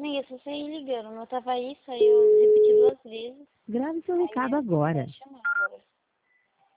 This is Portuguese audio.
Amiga, só saí ligando. O meu tava aí, saiu repetir 2 vezes. Grave seu Aí recado eu agora. vou chamar.